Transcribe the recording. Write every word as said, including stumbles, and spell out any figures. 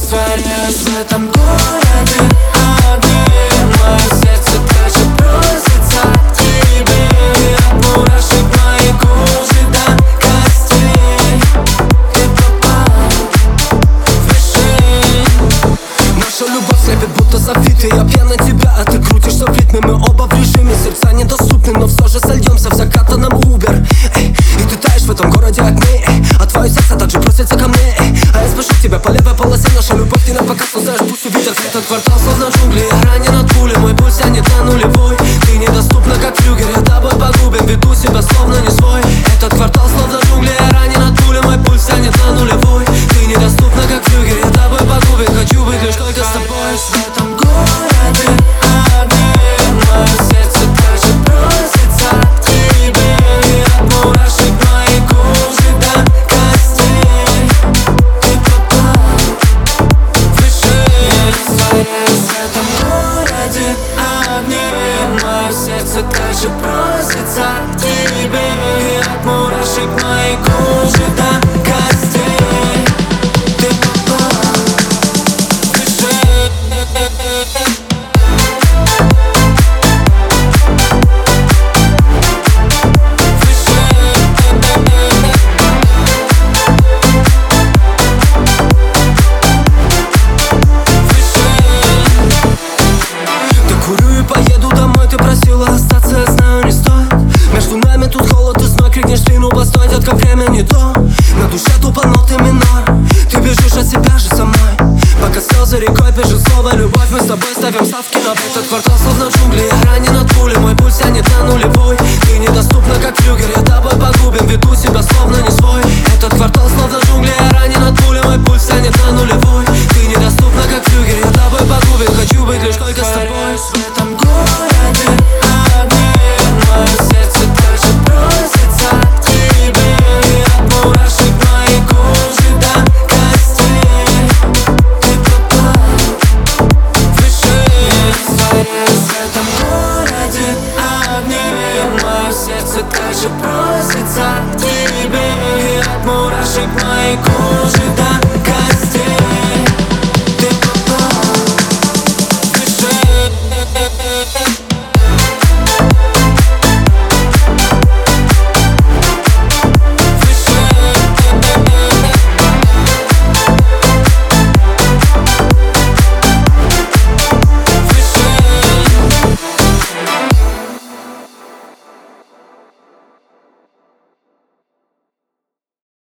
растворяюсь в этом городе огне. Мое сердце также просится к тебе. От мурашек моей кожи до костей ты попал в мишень. Наша любовь слепит будто софиты. Я пьян на тебя, а ты крутишься в ритме. Мы оба в режиме, сердца недоступны, но все же сольемся в закатанном Uber. Эй, и ты таешь в этом городе огней, эй, а твое сердце также просится ко мне, эй. А я спешу тебя по левой полосе. Наша любовь не на показ, но знаешь, пусть увидят. Этот квартал словно джунгли, я ранен от пули. Мой пульс тянет на нулевой. Ты недоступна, как флюгер, я тобой погубен. Веду себя словно не свой. Этот квартал словно джунгли, я ранен от пули. Мой пульс тянет на нулевой. Ты недоступна, как флюгер, я тобой погубен. Хочу быть лишь только с тобой. В этом городе огне. Мое сердце также просится к тебе. От мурашек моей кожи до костей ты попал в мишень. Я растворяюсь в этом городе огне. Мое сердце также просится к тебе. От мурашек моей кожи до костей ты попал в мишень. Поеду домой, ты просила остаться, я знаю, не стоит. Между нами тут холод и зной. Крикнешь ты, ну постой, детка, время не то. На душе тупо ноты минор. Ты бежишь от себя же со мной. Пока слезы рекой пишут слово любовь. Мы с тобой ставим ставки на этот квартал словно джунгли. Я ранен от пули, мой пульс тянет на нулевой. Ты недоступна, как флюгер, я тобой погубен. Веду себя словно не свой.